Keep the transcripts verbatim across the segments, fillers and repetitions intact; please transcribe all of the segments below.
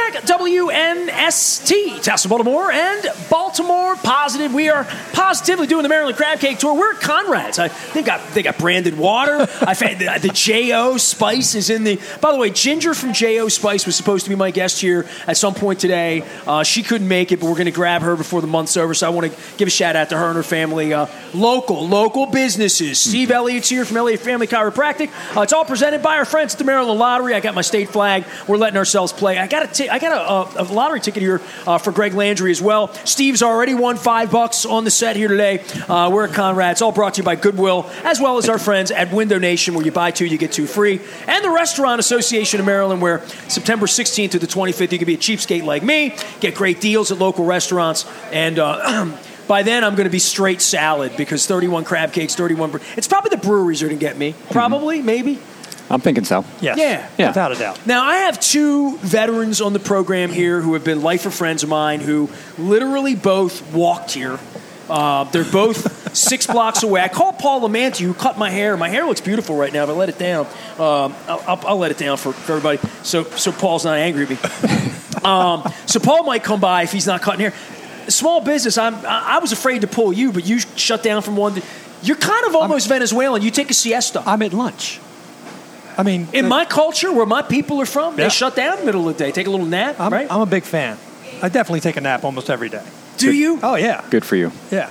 back. W N S T, Towson, Baltimore, and Baltimore Positive. We are positively doing the Maryland Crab Cake Tour. We're at Conrad's. I, they got they got branded water. I've had the, the J O Spice is in the. By the way, Ginger from J O Spice was supposed to be my guest here at some point today. Uh, she couldn't make it, but we're going to grab her before the month's over. So I want to give a shout out to her and her family. Uh, local, local businesses. Steve Elliott's here from Elliott Family Chiropractic. Uh, it's all presented by our friends at the Maryland Lottery. I got my state flag. We're letting ourselves play. I got a, t- I got a, a, a lottery ticket here uh, for Greg Landry as well. Steve's already won five bucks on the set here today. Uh, we're at Conrad. It's all brought to you by Goodwill, as well as our friends at Window Nation, where you buy two, you get two free, and the Restaurant Association of Maryland, where September sixteenth to the twenty-fifth, you can be a cheapskate like me, get great deals at local restaurants, and uh, by then I'm going to be straight salad because thirty-one crab cakes, thirty-one. Bre- it's probably the breweries are going to get me. Probably, mm-hmm. maybe. I'm thinking so. Yes. Yeah. yeah. Without a doubt. Now, I have two veterans on the program here who have been lifer friends of mine who literally both walked here. Uh, they're both six blocks away. I called Paul Lamanti, who cut my hair. My hair looks beautiful right now, but I let it down. Um, I'll, I'll, I'll let it down for, for everybody so so Paul's not angry at me. um, so Paul might come by if he's not cutting hair. Small business, I'm, I was afraid to pull you, but you shut down from one. To, you're kind of almost I'm, Venezuelan. You take a siesta. I'm at lunch. I mean, in the, my culture, where my people are from, yeah. they shut down in the middle of the day, take a little nap, I'm, right? I'm a big fan. I definitely take a nap almost every day. Do Good. you? Oh, yeah. Good for you. Yeah.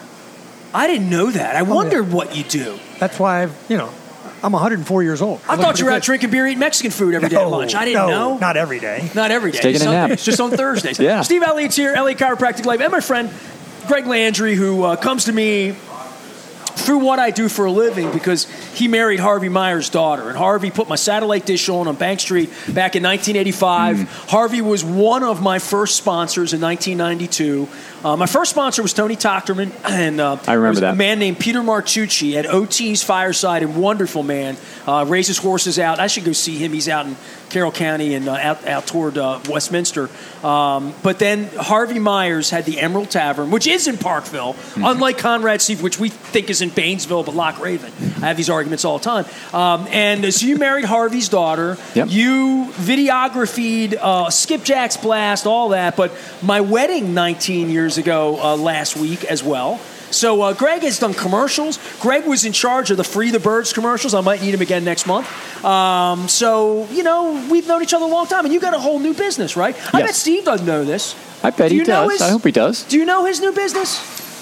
I didn't know that. I oh, wondered yeah. what you do. That's why, I've, you know, I'm one hundred four years old. I, I thought you were out drinking beer, eating Mexican food every day no, at lunch. I didn't no, know. Not every day. Not every day. Just taking Some, a nap. It's just on Thursdays. Yeah. Steve Elliott's here, Elliott Chiropractic Life, and my friend Greg Landry, who uh, comes to me through what I do for a living because he married Harvey Meyer's daughter. And Harvey put my satellite dish on on Bank Street back in nineteen eighty-five. Mm. Harvey was one of my first sponsors in nineteen ninety-two. Uh, my first sponsor was Tony Tochterman. And uh, I remember was that. A man named Peter Martucci at O T's Fireside, and wonderful man. Uh, raises horses out. I should go see him. He's out in Carroll County and uh, out, out toward uh, Westminster. Um, but then Harvey Myers had the Emerald Tavern, which is in Parkville, mm-hmm. unlike Conrad Steve, which we think is in Painesville, but Loch Raven. I have these arguments all the time. Um, and so you married Harvey's daughter. Yep. You videographied uh, Skipjack's Blast, all that. But my wedding nineteen years ago uh, last week as well. So uh, Greg has done commercials. Greg was in charge of the Free the Birds commercials. I might need him again next month. Um, so, you know, we've known each other a long time, and you got a whole new business, right? I yes. bet Steve doesn't know this. I bet do he you know does. His, I hope he does. Do you know his new business?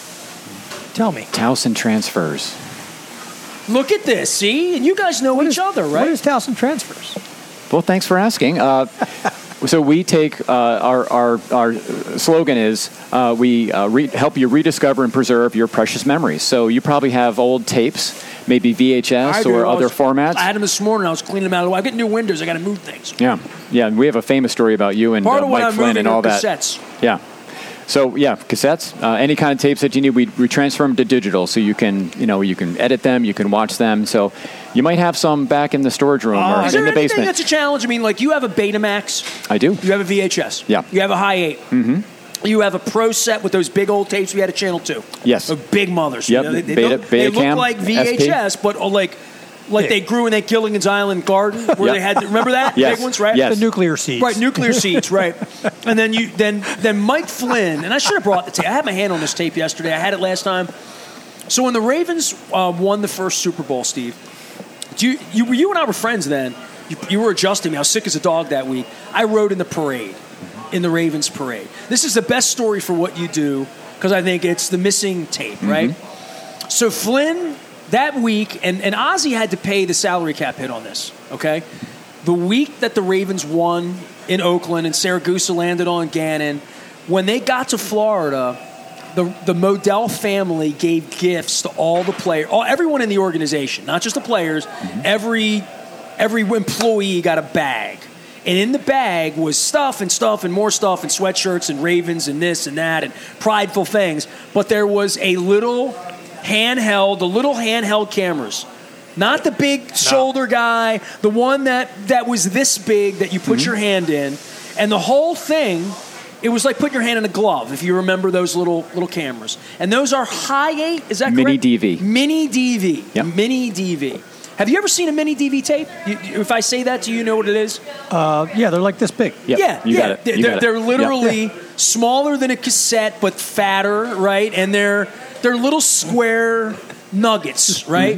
Tell me. Towson Transfers. Look at this, see? And you guys know what each is, other, right? What is Towson Transfers? Well, thanks for asking. Uh, so we take uh, our, our our slogan is uh, we uh, re- help you rediscover and preserve your precious memories. So you probably have old tapes, maybe V H S or other was, formats. I had them this morning. I was cleaning them out of the way. I get new windows. I got to move things. Yeah, yeah. And we have a famous story about you and Part uh, of what Mike I'm Flynn moving and all are that. cassettes. Yeah. So yeah, cassettes, uh, any kind of tapes that you need, we, we transfer them to digital, so you can, you know, you can edit them, you can watch them. So you might have some back in the storage room Uh, or is in there the anything basement. that's a challenge? I mean, like you have a Betamax. I do. You have a V H S. Yeah. You have a High eight. Mm-hmm. You have a Pro set with those big old tapes. We had a Channel two. Yes. Those big mothers. Yep. You know, they, they, Beta- look, they Betacam, look like V H S, S P. but uh, like like Yeah. they grew in that Gilligan's Island garden where Yep. they had. Remember that Yes. big ones, right? Yes. The nuclear seeds. Right, nuclear seeds, right. And then you then then Mike Flynn, and I should have brought the tape. I had my hand on this tape yesterday. I had it last time. So when the Ravens uh, won the first Super Bowl, Steve, do you, you you and I were friends then. You, you were adjusting me. I was sick as a dog that week. I rode in the parade, in the Ravens parade. This is the best story for what you do because I think it's the missing tape, Mm-hmm. right? So Flynn, that week, and, and Ozzie had to pay the salary cap hit on this, okay? The week that the Ravens won in Oakland and Saragusa landed on Gannon, when they got to Florida, the the Modell family gave gifts to all the players, all everyone in the organization, not just the players. Mm-hmm. Every every employee got a bag. And in the bag was stuff and stuff and more stuff and sweatshirts and Ravens and this and that and prideful things. But there was a little handheld, the little handheld cameras. Not the big no. shoulder guy, the one that, that was this big that you put mm-hmm. your hand in. And the whole thing, it was like putting your hand in a glove, if you remember those little little cameras. And those are high eight, is that correct? Mini D V. Mini D V. Yep. Mini D V. Have you ever seen a mini D V tape? You, you- if I say that, do you know what it is? Uh, yeah, they're like this big. Yep, Yeah, you yeah. got it. They're, You got it. they're Yep. literally smaller than a cassette, but fatter, right? And they're they're little square nuggets, right?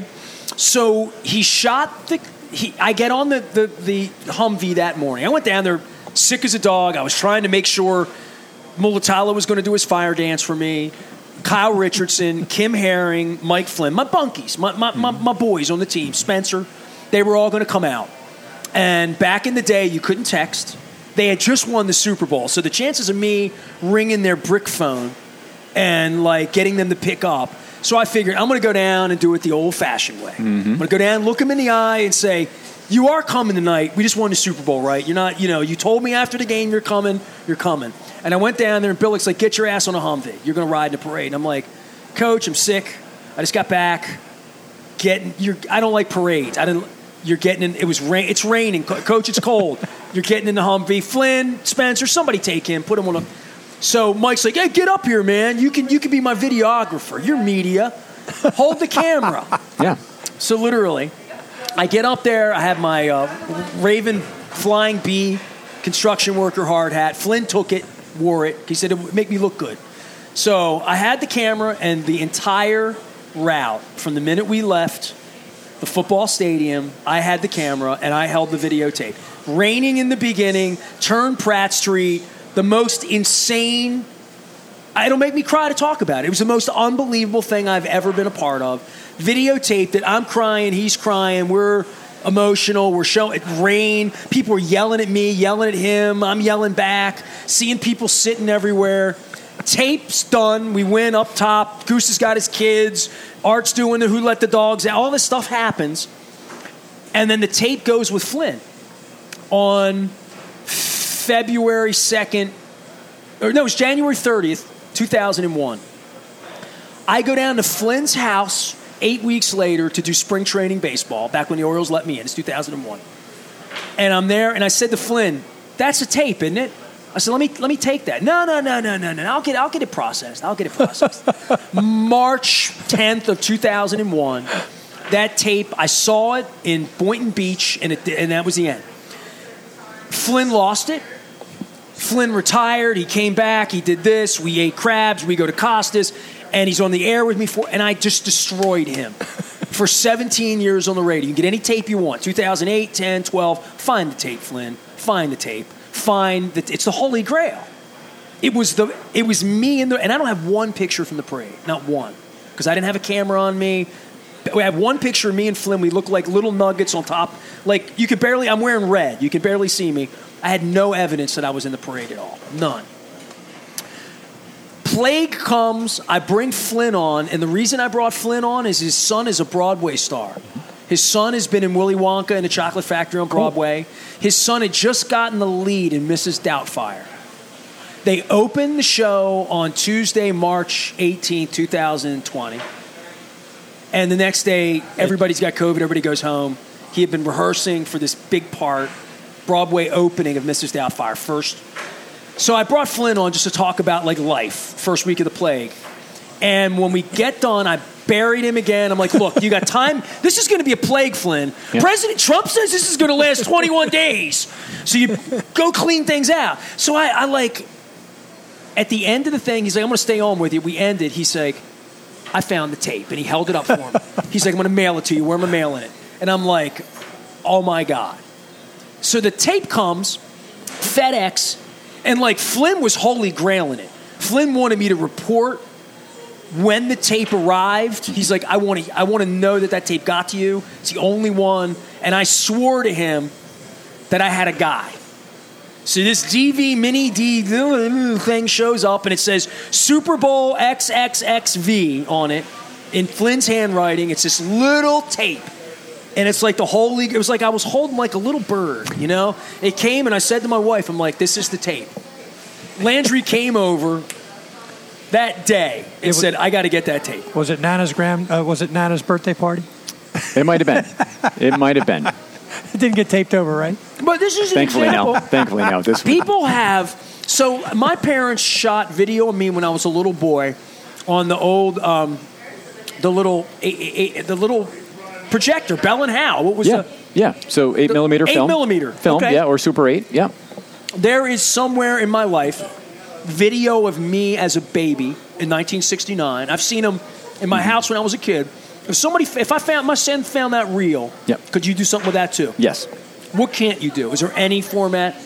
So he shot the. He, I get on the, the the Humvee that morning. I went down there sick as a dog. I was trying to make sure Mulatalo was going to do his fire dance for me. Kyle Richardson, Kim Herring, Mike Flynn, my bunkies, my, my, my, my boys on the team, Spencer, they were all going to come out. And back in the day, you couldn't text. They had just won the Super Bowl. So the chances of me ringing their brick phone and like getting them to pick up. So I figured I'm going to go down and do it the old-fashioned way. Mm-hmm. I'm going to go down, look them in the eye and say, you are coming tonight. We just won the Super Bowl, right? You're not, you know, you told me after the game you're coming, you're coming. And I went down there, and Billick's like, get your ass on a Humvee. You're going to ride in the parade. And I'm like, Coach, I'm sick. I just got back. Getting, you're, I don't like parades. I didn't. You're getting in. It was rain. It's raining, Co- Coach. It's cold. You're getting in the Humvee. Flynn, Spencer, somebody take him. Put him on a. So Mike's like, hey, get up here, man. You can you can be my videographer. You're media. Hold the camera. Yeah. So literally, I get up there. I have my uh, Raven Flying Bee construction worker hard hat. Flynn took it, wore it. He said it would make me look good. So I had the camera, and the entire route from the minute we left the football stadium, I had the camera, and I held the videotape. Raining in the beginning, turn Pratt Street, the most insane. It'll make me cry to talk about it. It was the most unbelievable thing I've ever been a part of. Videotaped it. I'm crying. He's crying. We're emotional. We're showing it. Rain. People are yelling at me, yelling at him. I'm yelling back. Seeing people sitting everywhere. Tape's done. We win up top. Goose has got his kids. Art's doing the Who Let the Dogs Out. All this stuff happens. And then the tape goes with Flynn on February second. Or no, it was January thirtieth, two thousand one. I go down to Flynn's house eight weeks later to do spring training baseball, back when the Orioles let me in. It's two thousand one. And I'm there, and I said to Flynn, that's a tape, isn't it? I said, let me let me take that. No, no, no, no, no, no. I'll get I'll get it processed. I'll get it processed. March tenth of two thousand one, that tape, I saw it in Boynton Beach, and it, and that was the end. Flynn lost it. Flynn retired. He came back. He did this. We ate crabs. We go to Costas, and he's on the air with me for, and I just destroyed him for seventeen years on the radio. You can get any tape you want. two thousand eight, ten, twelve. Find the tape, Flynn. Find the tape. Find that it's the Holy Grail. It was the it was me in the and I don't have one picture from the parade, not one, because I didn't have a camera on me. We have one picture of me and Flynn. We look like little nuggets on top. Like you could barely. I'm wearing red. You can barely see me. I had no evidence that I was in the parade at all. None. Plague comes. I bring Flynn on, and the reason I brought Flynn on is his son is a Broadway star. His son has been in Willy Wonka and the Chocolate Factory on Broadway. His son had just gotten the lead in Missus Doubtfire. They opened the show on Tuesday, March eighteenth, twenty twenty. And the next day, everybody's got COVID. Everybody goes home. He had been rehearsing for this big part, Broadway opening of Missus Doubtfire first. So I brought Flynn on just to talk about like life, first week of the plague. And when we get done, I buried him again. I'm like, look, you got time? This is going to be a plague, Flynn. Yeah. President Trump says this is going to last twenty-one days. So you go clean things out. So I, I like, at the end of the thing, he's like, I'm going to stay on with you. We ended. He's like, I found the tape. And he held it up for me. He's like, I'm going to mail it to you. Where am I mailing it? And I'm like, oh, my God. So the tape comes, FedEx, and like Flynn was holy grailing it. Flynn wanted me to report when the tape arrived. He's like, I want to I want to know that that tape got to you. It's the only one. And I swore to him that I had a guy. So this D V, mini D thing shows up, and it says Super Bowl X X X V on it in Flynn's handwriting. It's this little tape. And it's like the whole league. It was like I was holding like a little bird, you know? It came, and I said to my wife, I'm like, this is the tape. Landry came over that day and was, said, I got to get that tape. Was it Nana's grand? Uh, was it Nana's birthday party? It might have been. It might have been. It didn't get taped over, right? But this is an Thankfully, example. no. Thankfully, no. This People have. So my parents shot video of me when I was a little boy on the old, um, the little, a, a, a, the little projector, Bell and Howell. What was Yeah, the? yeah. So eight The- millimeter eight film. millimeter, film, okay. yeah, or Super eight, yeah. There is somewhere in my life video of me as a baby in nineteen sixty-nine. I've seen them in my house when I was a kid. If somebody, if I found my son found that reel, Yep. could you do something with that too? Yes. What can't you do? Is there any format?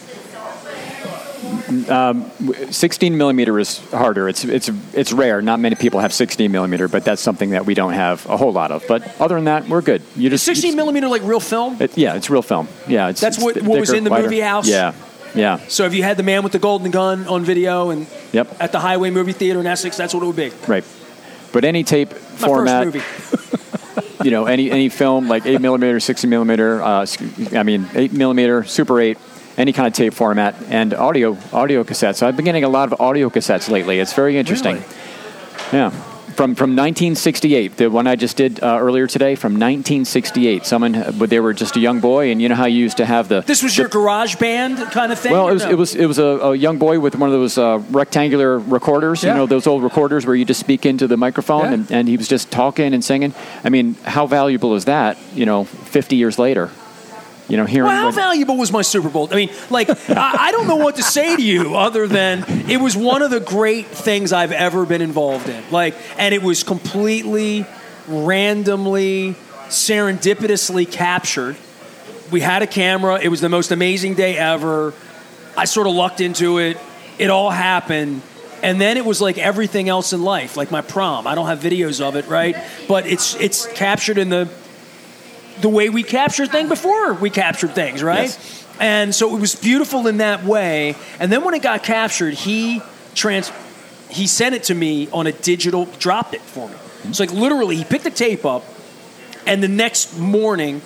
sixteen millimeter is harder. It's it's it's rare. Not many people have sixteen millimeter, but that's something that we don't have a whole lot of. But other than that, we're good. You Is just sixteen you millimeter like real film? just- it- yeah, it's real film. Yeah, it's That's it's what- th- what was thicker, in the wider. movie house? Yeah, yeah, So if you had the man with the golden gun on video and Yep. at the Highway movie theater in Essex, that's what it would be. right. But any tape My format, first movie. you know, any any film like eight millimeter, sixteen millimeter. Uh, I mean, eight millimeter, Super eight. Any kind of tape format and audio audio cassettes. I've been getting a lot of audio cassettes lately. It's very interesting. Really? Yeah, from from nineteen sixty-eight, the one I just did uh, earlier today, from nineteen sixty-eight. Someone, but they were just a young boy, and you know how you used to have the. This was the, your garage band kind of thing? Well, or it was no? it was it was a, a young boy with one of those uh, rectangular recorders. Yeah. You know, those old recorders where you just speak into the microphone, Yeah. and, and he was just talking and singing. I mean, how valuable is that? You know, fifty years later. You know, hearing. Well, how what- valuable was my Super Bowl? I mean, like, I, I don't know what to say to you other than it was one of the great things I've ever been involved in. Like, and it was completely, randomly, serendipitously captured. We had a camera. It was the most amazing day ever. I sort of lucked into it. It all happened. And then it was like everything else in life, like my prom. I don't have videos of it, right? But it's it's captured in the the way we captured things before we captured things, right? Yes. And so it was beautiful in that way. And then when it got captured, he trans he sent it to me on a digital, dropped it for me. So like literally, he picked the tape up, and the next morning,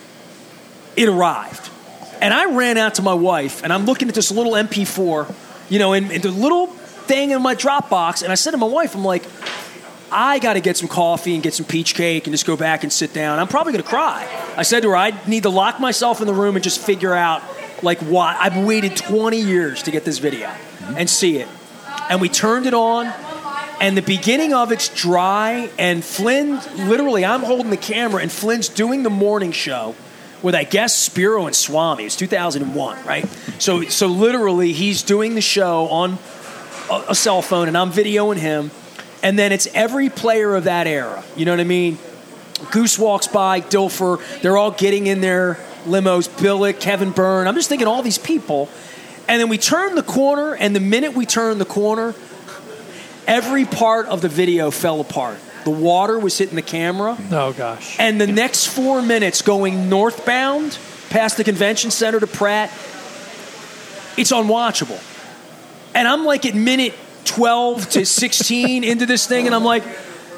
it arrived. And I ran out to my wife, and I'm looking at this little M P four, you know, in, in the little thing in my Dropbox, and I said to my wife, I'm like, I got to get some coffee and get some peach cake and just go back and sit down. I'm probably going to cry. I said to her, I need to lock myself in the room and just figure out, like, why. I've waited twenty years to get this video and see it. And we turned it on, and the beginning of it's dry, and Flynn, literally, I'm holding the camera, and Flynn's doing the morning show with, I guess, Spiro and Swami. It's two thousand one, right? So, so literally, he's doing the show on a, a cell phone, and I'm videoing him. And then it's every player of that era. You know what I mean? Goose walks by, Dilfer. They're all getting in their limos. Billick, Kevin Byrne. I'm just thinking all these people. And then we turn the corner, and the minute we turn the corner, every part of the video fell apart. The water was hitting the camera. Oh, gosh. And the next four minutes going northbound past the convention center to Pratt, it's unwatchable. And I'm like at minute twelve to sixteen into this thing, and I'm like,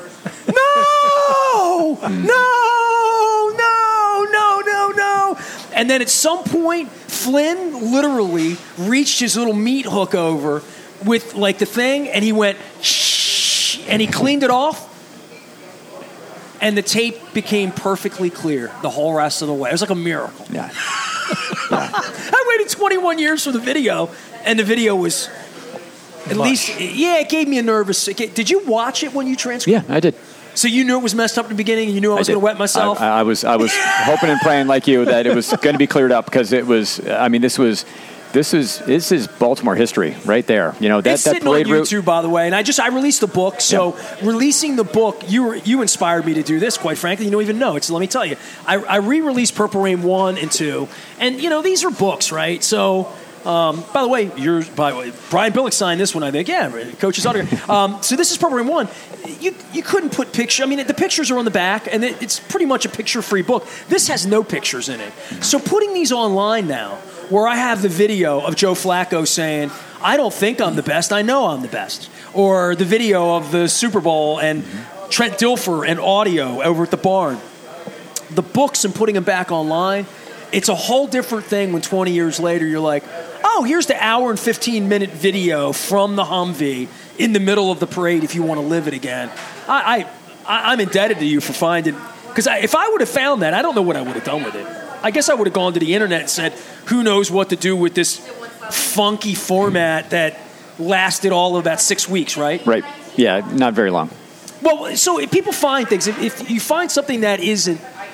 no, no, no, no, no, no. And then at some point, Flynn literally reached his little meat hook over with like the thing, and he went, shh, and he cleaned it off. And the tape became perfectly clear the whole rest of the way. It was like a miracle. Yeah. I waited twenty-one years for the video, and the video was at Much. least, yeah, it gave me a nervous. It gave, did you watch it when you transcribed? Yeah, I did. So you knew it was messed up at the beginning, and you knew I was did. going to wet myself. I, I was I was hoping and praying like you that it was going to be cleared up because it was. I mean, this was this is this is Baltimore history right there. You know that it's that sitting on parade route. YouTube, by the way, and I just I released the book. So releasing the book, you were, you inspired me to do this. Quite frankly, you don't even know. It's let me tell you, I, I re-released Purple Rain one and two, and you know these are books, right? So. Um, by the way, you're, by the way, Brian Billick signed this one, I think. Yeah, coach's autograph. Um, so this is Purple Rain one. You you couldn't put picture. I mean, the pictures are on the back, and it, it's pretty much a picture-free book. This has no pictures in it. So putting these online now, where I have the video of Joe Flacco saying, "I don't think I'm the best. I know I'm the best," or the video of the Super Bowl and Trent Dilfer and audio over at the barn. The books and putting them back online. It's a whole different thing when twenty years later you're like, oh, here's the hour and fifteen minute video from the Humvee in the middle of the parade if you want to live it again. I, I, I'm indebted to you for finding, because if I would have found that, I don't know what I would have done with it. I guess I would have gone to the internet and said, who knows what to do with this funky format that lasted all of about six weeks, right? Right. Yeah, not very long. Well, so if people find things, if, if you find something that isn't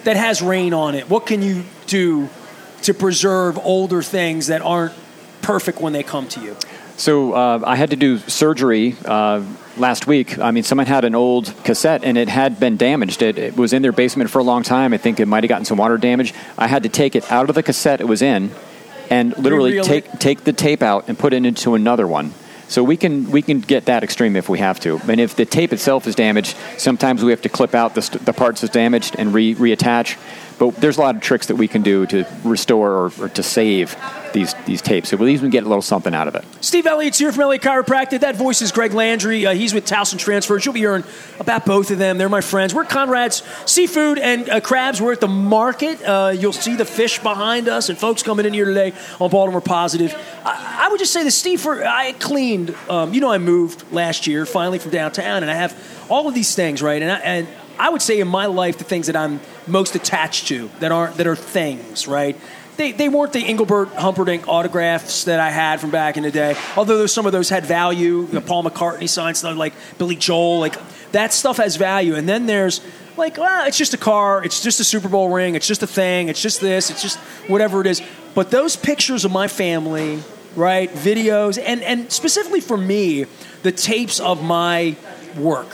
that has rain on it? What can you do to preserve older things that aren't perfect when they come to you? So uh, I had to do surgery uh, last week. I mean, someone had an old cassette, and it had been damaged. It, it was in their basement for a long time. I think it might have gotten some water damage. I had to take it out of the cassette it was in and literally Re-reel take it? take the tape out and put it into another one. So we can we can get that extreme if we have to. And if the tape itself is damaged, sometimes we have to clip out the, st- the parts that's damaged and re- reattach. But there's a lot of tricks that we can do to restore or, or to save these these tapes. So we'll even get a little something out of it. Steve Elliott's here from L A Chiropractic. That voice is Greg Landry. Uh, he's with Towson Transfers. You'll be hearing about both of them. They're my friends. We're at Conrad's Seafood and uh, Crabs. We're at the market. Uh, you'll see the fish behind us and folks coming in here today on Baltimore Positive. I, I would just say that Steve, for, I cleaned. Um, you know, I moved last year finally from downtown, and I have all of these things, right? And I, and I would say in my life the things that I'm most attached to that aren't that are things, right? They they weren't the Engelbert Humperdinck autographs that I had from back in the day. Although those, some of those had value. You know, Paul McCartney signed stuff like Billy Joel, like that stuff has value. And then there's like, well, it's just a car, it's just a Super Bowl ring, it's just a thing, it's just this, it's just whatever it is. But those pictures of my family, right, videos, and and specifically for me, the tapes of my work.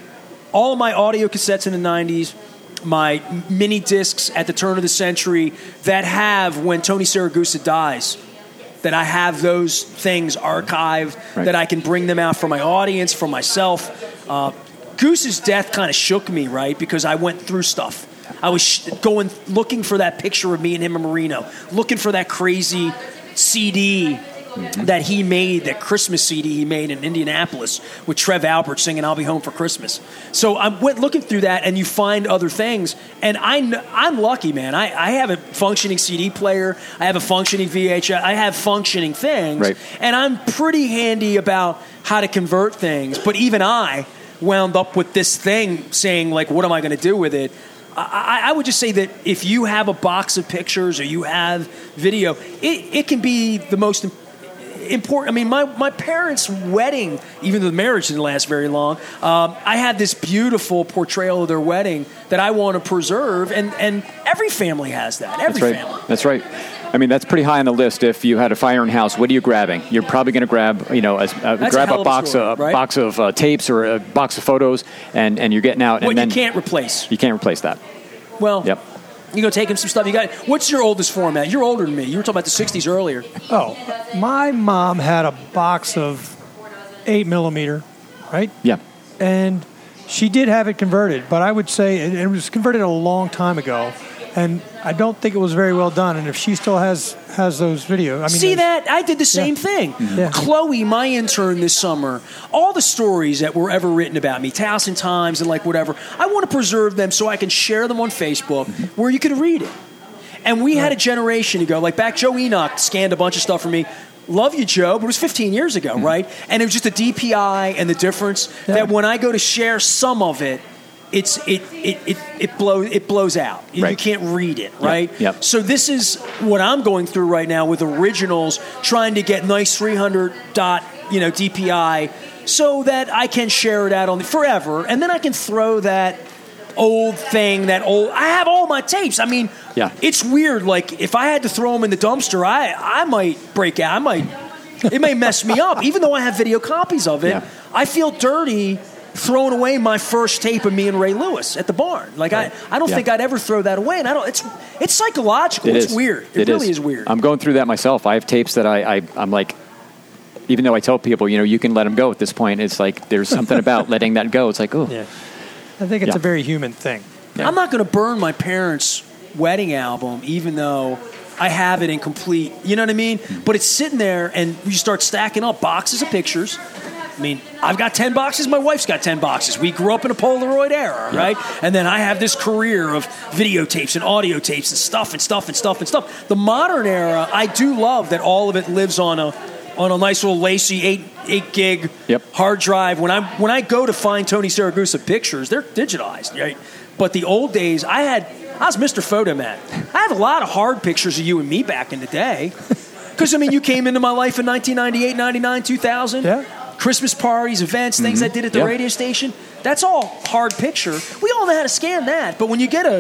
All of my audio cassettes in the nineties, my mini discs at the turn of the century that have when Tony Siragusa dies, that I have those things archived, right. that I can bring them out for my audience, for myself. Uh, Goose's death kind of shook me, right, because I went through stuff. I was sh- going, looking for that picture of me and him in Marino, looking for that crazy C D that he made, that Christmas C D he made in Indianapolis with Trev Albert singing "I'll Be Home for Christmas." So I went looking through that, and you find other things. And I, I'm lucky, man. I, I have a functioning C D player. I have a functioning V H S. I have functioning things. Right. And I'm pretty handy about how to convert things. But even I wound up with this thing saying, like, what am I going to do with it? I, I would just say that if you have a box of pictures or you have video, it, it can be the most important. Important. I mean, my, my parents' wedding, even though the marriage didn't last very long, um, I had this beautiful portrayal of their wedding that I want to preserve, and, and every family has that. Every That's right. family. That's right. I mean, that's pretty high on the list. If you had a fire in house, what are you grabbing? You're probably going to grab, you know, a, a, That's grab a, a, hell of a box story, of right? box of uh, tapes or a box of photos, and, and you're getting out. What and then you can't replace. You can't replace that. Well, Yep. you go take him some stuff. You got. What's your oldest format? You're older than me. You were talking about the sixties earlier. Oh, my mom had a box of eight millimeter, right? Yeah. And she did have it converted, but I would say it, it was converted a long time ago, and I don't think it was very well done. And if she still has has those videos, I mean, See there's- that? I did the same Yeah. thing. Yeah. Chloe, my intern this summer, all the stories that were ever written about me, Towson Times and like whatever, I want to preserve them so I can share them on Facebook where you can read it. And we had a generation ago, like back Joe Enoch scanned a bunch of stuff for me. Love you, Joe, but it was fifteen years ago, right? And it was just the D P I and the difference Yeah. that when I go to share some of it, it's it it it, it blows it blows out. You Right. can't read it, right? Yep. So this is what I'm going through right now with originals, trying to get nice three hundred dot, you know, D P I, so that I can share it out on the, forever, and then I can throw that old thing, that old. I have all my tapes. I mean, Yeah. it's weird. Like if I had to throw them in the dumpster, I I might break out. I might. It may mess me up, even though I have video copies of it. Yeah. I feel dirty throwing away my first tape of me and Ray Lewis at the barn. Like Right. I, I don't Yeah. think I'd ever throw that away. And I don't. It's it's psychological. It it's is. weird. It, It really is. weird. I'm going through that myself. I have tapes that I, I I'm like, even though I tell people, you know, you can let them go at this point. It's like there's something about letting that go. It's like, oh, Yeah. I think it's Yeah. a very human thing. Yeah. I'm not going to burn my parents' wedding album, even though I have it in complete. You know what I mean? Mm-hmm. But it's sitting there, and you start stacking up boxes of pictures. I mean, I've got ten boxes. My wife's got ten boxes. We grew up in a Polaroid era, right? And then I have this career of videotapes and audio tapes and stuff and stuff and stuff and stuff. The modern era, I do love that all of it lives on a on a nice little lacy eight eight gig Yep. hard drive. When I when I go to find Tony Siragusa pictures, they're digitized, right? But the old days, I had I was Mister Photomat. I have a lot of hard pictures of you and me back in the day. Because I mean, you came into my life in nineteen ninety-eight, ninety-nine, two thousand. Yeah. Christmas parties, events, things I did at the Yeah. radio station. That's all hard picture. We all know how to scan that. But when you get a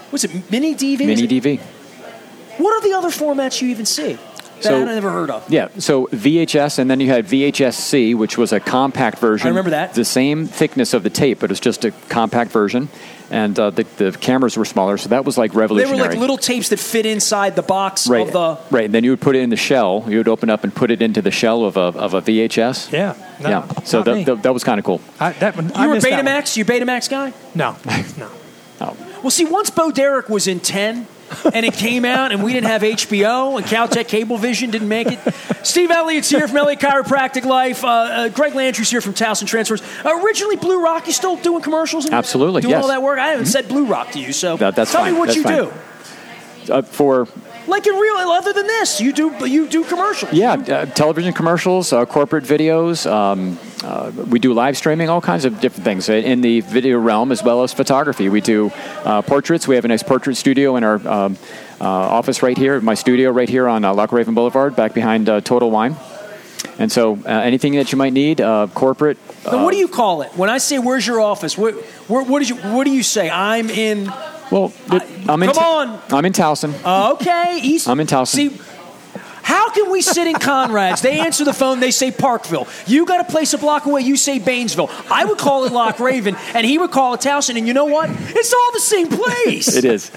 What's it, mini D V? Mini D V. What are the other formats you even see that So- I never heard of? Yeah, so V H S, and then you had V H S C, which was a compact version. I remember that. The same thickness of the tape, but it's just a compact version. And uh, the, the cameras were smaller, so that was like They revolutionary. were like little tapes that fit inside the box right, of the... right. And then you would put it in the shell. You would open up and put it into the shell of a of a V H S. Yeah. No, yeah. So not that, me. that, that was kind of cool. I, that one, I You were missed that one. Betamax? You a Betamax guy? No, no. Oh. Well, see, once Bo Derek was in ten, and it came out, and we didn't have H B O, and Caltech Cablevision didn't make it. Steve Elliott's here from L A Chiropractic Life. Uh, uh, Greg Landry's here from Towson Transfers. Uh, originally, Blue Rock, you still doing commercials? And Absolutely, Doing yes. all that work? I haven't said Blue Rock to you, so That- that's tell fine, me what that's you fine. do. Uh, for Like in real, other than this, you do you do commercials. yeah, uh, television commercials, uh, corporate videos. Um, uh, we do live streaming, all kinds of different things in the video realm as well as photography. We do uh, portraits. We have a nice portrait studio in our um, uh, office right here, my studio right here on uh, Loch Raven Boulevard, back behind uh, Total Wine. And so, uh, anything that you might need, uh, corporate. Now, what do you call it? When I say, "Where's your office?" What where, what, is you, what do you say? I'm in. Well, th- I'm in. come on. I'm in Towson. Uh, okay, East. I'm in Towson. See, how can we sit in Conrad's? They answer the phone, they say Parkville. You got a place a block away, you say Baynesville. I would call it Loch Raven, and he would call it Towson, and you know what? It's all the same place. It is.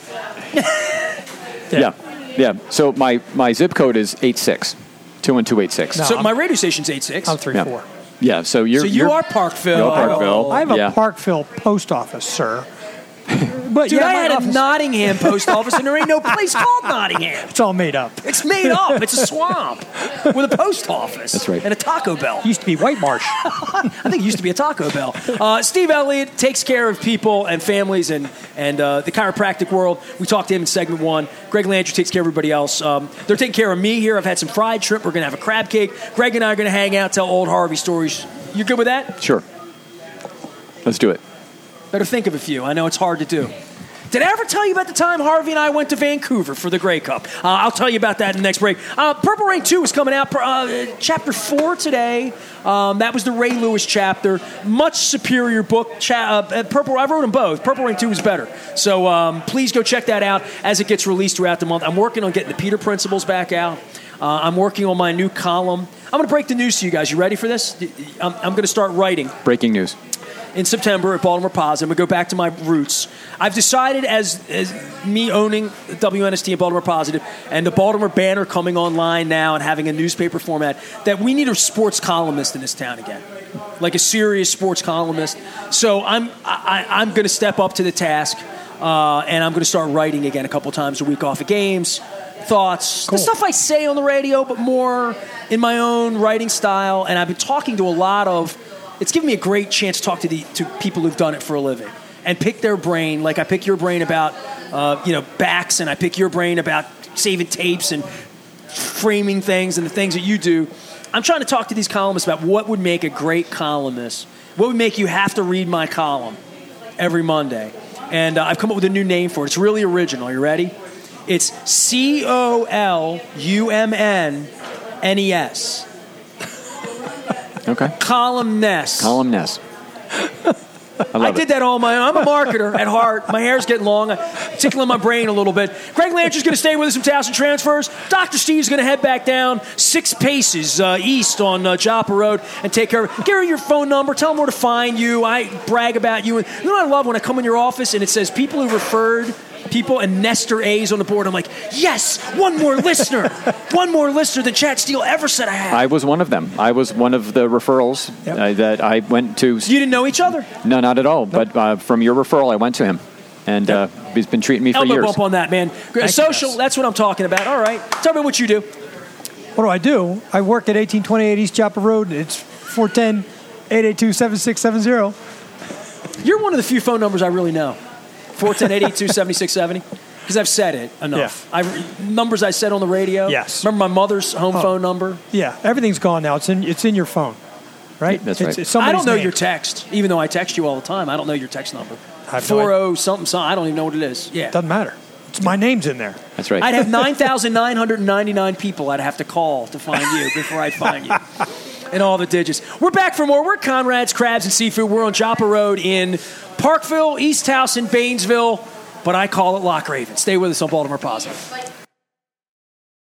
yeah. yeah, So my, my zip code is eight six two one two eight six. No. So I'm- my radio station's eight six. I'm three Yeah. four. Yeah. So you're. So you you're, are Parkville. You're Parkville. Oh. I have a yeah. Parkville post office, sir. But Dude, yeah, I my had office, a Nottingham post office, and there ain't no place called Nottingham. it's all made up. It's made up. It's a swamp with a post office. That's right. And a Taco Bell. Used to be White Marsh. I think it used to be a Taco Bell. Uh, Steve Elliott takes care of people and families and, and uh, the chiropractic world. We talked to him in segment one. Greg Landry takes care of everybody else. Um, they're taking care of me here. I've had some fried shrimp. We're going to have a crab cake. Greg and I are going to hang out, tell old Harvey stories. You good with that? Sure. Let's do it. Better think of a few. I know it's hard to do. Did I ever tell you about the time Harvey and I went to Vancouver for the Grey Cup? Uh, I'll tell you about that in the next break. Uh, Purple Rain two is coming out, uh, chapter four today. Um, that was the Ray Lewis chapter. Much superior book. Cha- uh, Purple, I wrote them both. Purple Rain two is better. So um, please go check that out as it gets released throughout the month. I'm working on getting the Peter Principles back out. Uh, I'm working on my new column. I'm going to break the news to you guys. You ready for this? I'm, I'm going to start writing Breaking news. in September at Baltimore Positive. I'm going to go back to my roots. I've decided, as, as me owning W N S T and Baltimore Positive and the Baltimore Banner coming online now and having a newspaper format, that we need a sports columnist in this town again, like a serious sports columnist. So I'm I, I'm going to step up to the task, uh, and I'm going to start writing again a couple times a week off of games, thoughts, Cool. the stuff I say on the radio, but more in my own writing style. And I've been talking to a lot of. It's given me a great chance to talk to the to people who've done it for a living and pick their brain, like I pick your brain about uh, you know backs, and I pick your brain about saving tapes and framing things and the things that you do. I'm trying to talk to these columnists about what would make a great columnist, what would make you have to read my column every Monday. And uh, I've come up with a new name for it. It's really original. Are you ready? It's C O L U M N N E S. Okay. Columnist. Columnist. I love I it. did that all on my own. I'm a marketer at heart. My hair's getting long. I'm tickling my brain a little bit. Greg Landry's going to stay with us from Towson Transfers. Doctor Steve's going to head back down six paces uh, east on uh, Joppa Road and take care of it. Give her your phone number. Tell them where to find you. I brag about you. And you know what I love when I come in your office and it says people who referred people and Nestor A's on the board. I'm like, yes, one more listener. One more listener than Chad Steele ever said I had. I was one of them. I was one of the referrals Yep. uh, that I went to. You didn't know each other? No, not at all. But uh, from your referral, I went to him. And uh, he's been treating me for Elbow years. bump on that, man. you, Social, Des. that's what I'm talking about. All right. Tell me what you do. What do I do? I work at eighteen twenty-eight East Joppa Road. It's four one zero, eight eight two, seven six seven zero. You're one of the few phone numbers I really know. four one zero, eight eight two, seven six seven zero. Because I've said it enough. Yeah. I numbers I said on the radio. Yes. Remember my mother's home Oh. phone number? Yeah, everything's gone now. It's in it's in your phone, right? That's it's, right. It's I somebody's don't know name. your text, even though I text you all the time. I don't know your text number. I have no four oh something something. I don't even know what it is. Yeah. Doesn't matter. It's my name's in there. That's right. I'd have nine thousand nine hundred ninety-nine people I'd have to call to find you before I'd find you. And all the digits. We're back for more. We're at Conrad's Crabs and Seafood. We're on Joppa Road in Parkville, East Towson, Baynesville. but I call it Lock Raven. Stay with us on Baltimore Positive.